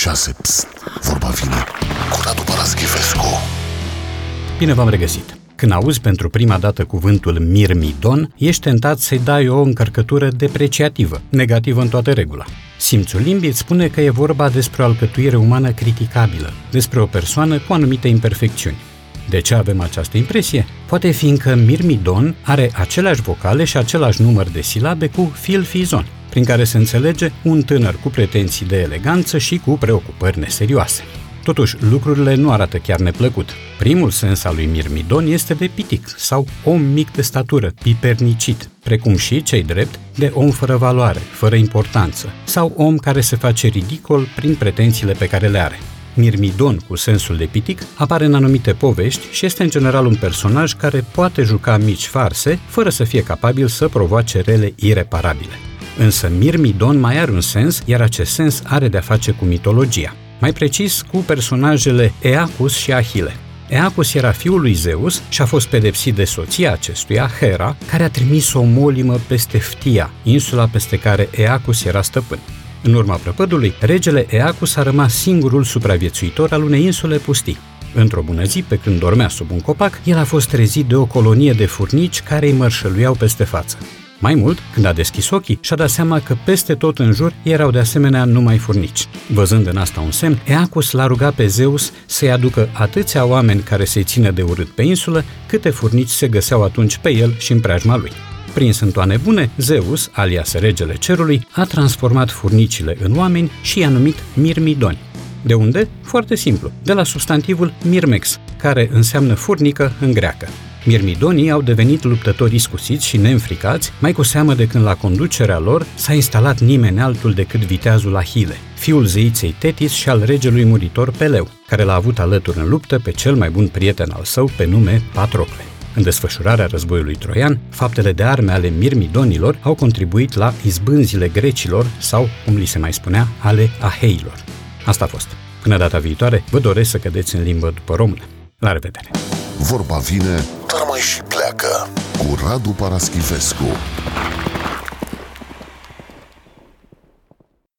6. Psst, vorba vine cu Radu Paraschivescu. Bine v-am regăsit! Când auzi pentru prima dată cuvântul mirmidon, ești tentat să-i dai o încărcătură depreciativă, negativă în toată regula. Simțul limbii îți spune că e vorba despre o alcătuire umană criticabilă, despre o persoană cu anumite imperfecțiuni. De ce avem această impresie? Poate fiindcă mirmidon are aceleași vocale și același număr de silabe cu filfizon, prin care se înțelege un tânăr cu pretenții de eleganță și cu preocupări neserioase. Totuși, lucrurile nu arată chiar neplăcut. Primul sens al lui mirmidon este de pitic sau om mic de statură, pipernicit, precum și, cei drept, de om fără valoare, fără importanță, sau om care se face ridicol prin pretențiile pe care le are. Mirmidon, cu sensul de pitic, apare în anumite povești și este în general un personaj care poate juca mici farse, fără să fie capabil să provoace rele ireparabile. Însă mirmidon mai are un sens, iar acest sens are de-a face cu mitologia. Mai precis, cu personajele Eacus și Ahile. Eacus era fiul lui Zeus și a fost pedepsit de soția acestuia, Hera, care a trimis o molimă peste Ftia, insula peste care Eacus era stăpân. În urma prăpădului, regele Eacus a rămas singurul supraviețuitor al unei insule pustii. Într-o bună zi, pe când dormea sub un copac, el a fost trezit de o colonie de furnici care îi mărșăluiau peste față. Mai mult, când a deschis ochii, și-a dat seama că peste tot în jur erau de asemenea numai furnici. Văzând în asta un semn, Eacus l-a rugat pe Zeus să-i aducă atâția oameni care să-i țină de urât pe insulă, câte furnici se găseau atunci pe el și în preajma lui. Prins în toane bune, Zeus, alias regele cerului, a transformat furnicile în oameni și i-a numit mirmidoni. De unde? Foarte simplu, de la substantivul mirmex, care înseamnă furnică în greacă. Mirmidonii au devenit luptători iscusiți și neînfricați, mai cu seamă de când la conducerea lor s-a instalat nimeni altul decât viteazul Ahile, fiul zeiței Tetis și al regelui muritor Peleu, care l-a avut alături în luptă pe cel mai bun prieten al său pe nume Patrocle. În desfășurarea războiului troian, faptele de arme ale mirmidonilor au contribuit la izbânzile grecilor sau, cum li se mai spunea, ale aheilor. Asta a fost. Până data viitoare, vă doresc să cădeți în limbă după română. La revedere! Vorba vine, dar mai și pleacă cu Radu Paraschivescu.